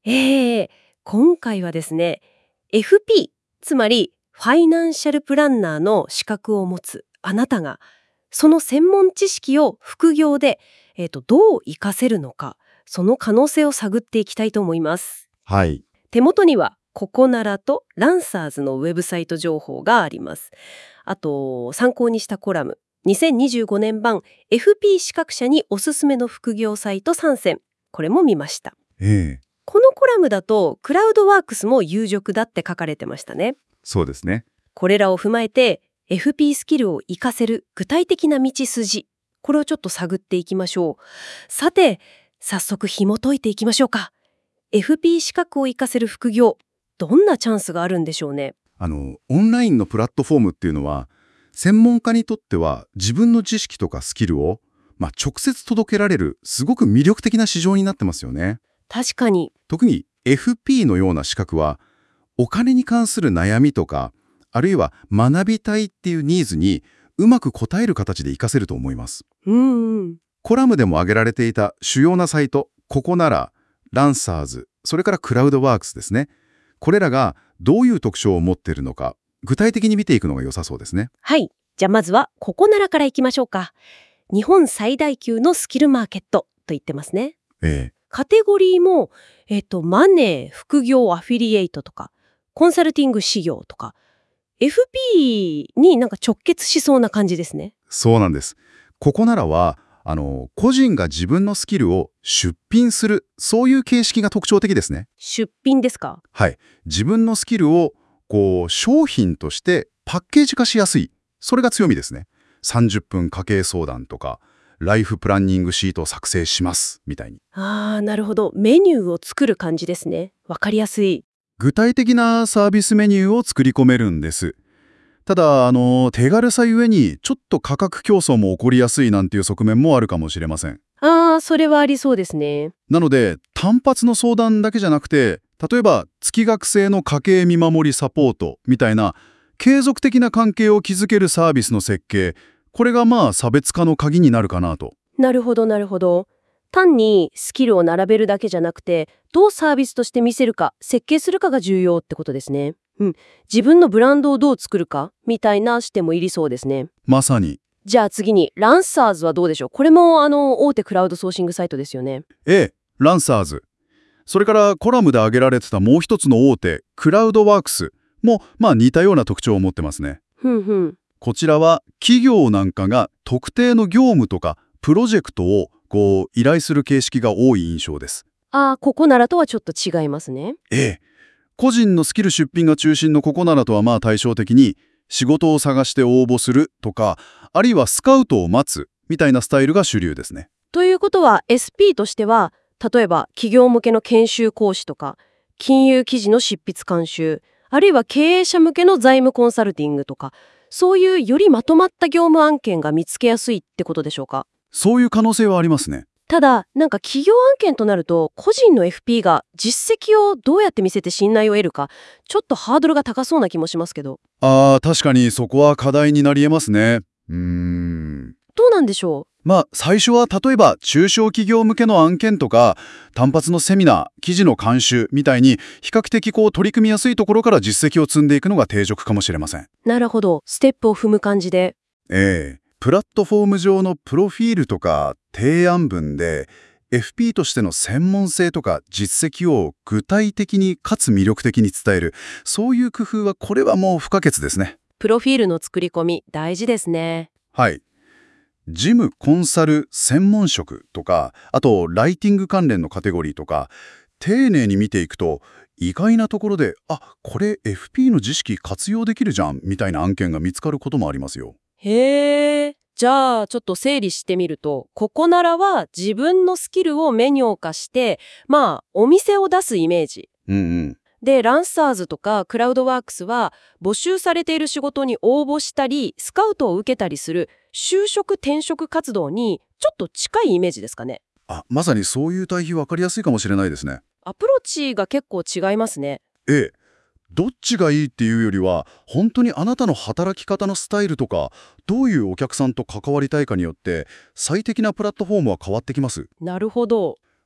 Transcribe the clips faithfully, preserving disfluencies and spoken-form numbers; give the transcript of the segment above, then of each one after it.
ええ、今回はですね、エフピー、つまりファイナンシャルプランナーの資格を持つあなたが、その専門知識を副業で、えーと、どう活かせるのか、その可能性を探っていきたいと思います。 はい。 手元にはココナラとランサーズのウェブサイト情報があります。あと、参考にしたコラム、にせんにじゅうごねん版 エフピー 資格者におすすめの副業サイトさんせん。これも見ました。 ええ、 このコラムだとクラウドワークスも有力だって書かれてましたね。 そうですね。 これらを踏まえて エフピー スキルを活かせる具体的な道筋、これをちょっと探っていきましょう。さて、早速紐解いていきましょうか。エフピー 資格を活かせる副業、どんなチャンスがあるんでしょうね。 あの、オンラインのプラットフォームっていうのは、専門家にとっては自分の知識とかスキルを、まあ、直接届けられるすごく魅力的な市場になってますよね。 確かに。 特に エフピー のような資格は、お金に関する悩みとか、あるいは学びたいっていうニーズにうまく応える形で活かせると思います。 うんうん。 コラムでも挙げられていた主要なサイト、ココナラ、ランサーズ、それからクラウドワークスですね。これらがどういう特徴を持っているのか、具体的に見ていくのが良さそうですね。 はい。じゃあまずはココナラからいきましょうか。日本最大級のスキルマーケットと言ってますね。 ええ。 カテゴリーも、えっと、マネー、副業、アフィリエイトとか、コンサルティング事業とか、エフピー になんか直結しそうな感じですね。 そうなんです。ココナラは、あの、個人が自分のスキルを出品する、そういう形式が特徴的ですね。 出品ですか？ はい。自分のスキルを、こう、商品としてパッケージ化しやすい。それが強みですね。さんじゅっぷん家計相談とか、ライフプランニングシートを作成します、みたいに。 あー、なるほど。メニューを作る感じですね。わかりやすい。 具体的なサービスメニューを作り込めるんです。ただ、あの、手軽さゆえに、ちょっと価格競争も起こりやすいなんていう側面もあるかもしれません。 あー、それはありそうですね。 なので、単発の相談だけじゃなくて、例えば、月額制の家計見守りサポートみたいな、継続的な関係を築けるサービスの設計、これがまあ差別化の鍵になるかなと。 なるほど、なるほど。単にスキルを並べるだけじゃなくて、どうサービスとして見せるか、設計するかが重要ってことですね。うん。自分のブランドをどう作るか、みたいな視点もいりそうですね。 まさに。 じゃあ次に、ランサーズはどうでしょう？これも、あの、大手クラウドソーシングサイトですよね。 ええ、ランサーズ。それからコラムで挙げられてたもう一つの大手、クラウドワークスも、まあ似たような特徴を持ってますね。 ふんふん。 こちらは企業なんかが特定の業務とかプロジェクトをこう依頼する形式が多い印象です。 ああ、ここならとはちょっと違いますね。 ええ。個人のスキル出品が中心のここならとはまあ対照的に仕事を探して応募するとか、あるいはスカウトを待つみたいなスタイルが主流ですね。 ということは エスピー としては、例えば企業向けの研修講師とか、金融記事の執筆監修、あるいは経営者向けの財務コンサルティングとか、そういうよりまとまった業務案件が見つけやすいってことでしょうか。 そういう可能性はありますね。 ただ、なんか企業案件となると、個人の エフピー が実績をどうやって見せて信頼を得るか、ちょっとハードルが高そうな気もしますけど。 ああ、確かにそこは課題になり得ますね。うーん。 どうなんでしょまあ、最初は例えば中小企業向けの案件とか単発のセミナー、記事の監修みたいに比較的こう取り組みやすいところから実績を積んでいくのが定着かもしれません。 う？なるほど。ステップを踏む感じで。 ええ。プラットフォーム上のプロフィールとか提案文で エフピー としての専門性とか実績を具体的にかつ魅力的に伝える、そういう工夫はこれはもう不可欠ですね。 プロフィールの作り込み、大事ですね。 はい。事務コンサル専門職とか、あとライティング関連のカテゴリーとか、丁寧に見ていくと意外なところで、あ、これ エフピー の知識活用できるじゃんみたいな案件が見つかることもありますよ。 へえ。じゃあちょっと整理してみると、ここならは自分のスキルをメニュー化して、まあお店を出すイメージ。 うんうん。 で、ランサーズとかクラウドワークスは募集されている仕事に応募したり、スカウトを受けたりする就職転職活動にちょっと近いイメージですかね。 あ、まさにそういう対比分かりやすいかもしれないですね。 アプローチが結構違いますね。 ええ。どっちがいいっていうよりは、本当にあなたの働き方のスタイルとか、どういうお客さんと関わりたいかによって、最適なプラットフォームは変わってきます。 なるほど。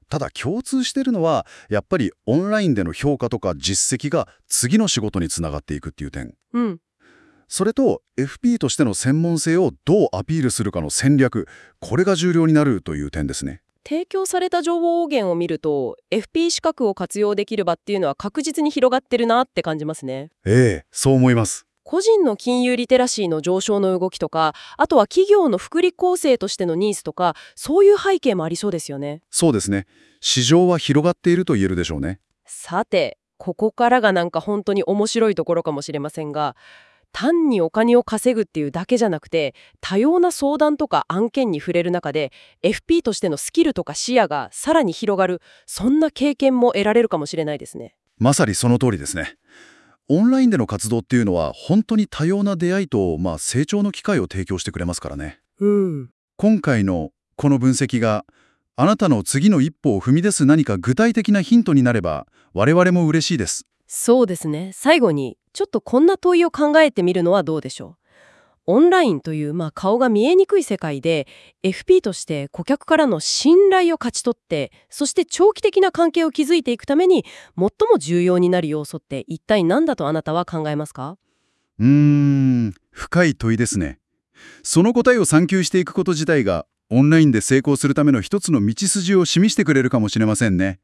ただ共通してるのは、やっぱりオンラインでの評価とか実績が次の仕事につながっていくっていう点。 うん。 それと エフピー としての専門性をどうアピールするかの戦略、これが重要になるという点ですね。 提供された情報源を見ると エフピー 資格を活用できる場っていうのは確実に広がってるなって感じますね。 ええ、そう思います。 個人の金融リテラシーの上昇の動きとか、あとは企業の福利厚生としてのニーズとか、そういう背景もありそうですよね。 そうですね。市場は広がっていると言えるでしょうね。 さて、ここからがなんか本当に面白いところかもしれませんが、単にお金を稼ぐっていうだけじゃなくて、多様な相談とか案件に触れる中で エフピー としてのスキルとか視野がさらに広がる、そんな経験も得られるかもしれないですね。 まさにその通りですね。オンラインでの活動っていうのは本当に多様な出会いと、まあ、成長の機会を提供してくれますからね。 うん。 今回のこの分析があなたの次の一歩を踏み出す何か具体的なヒントになれば我々も嬉しいです。 そうですね。最後にちょっとこんな問いを考えてみるのはどうでしょう。オンラインという、まあ、顔が見えにくい世界で エフピー として顧客からの信頼を勝ち取って、そして長期的な関係を築いていくために最も重要になる要素って一体何だとあなたは考えますか？ うーん、深い問いですね。その答えを探求していくこと自体がオンラインで成功するための一つの道筋を示してくれるかもしれませんね。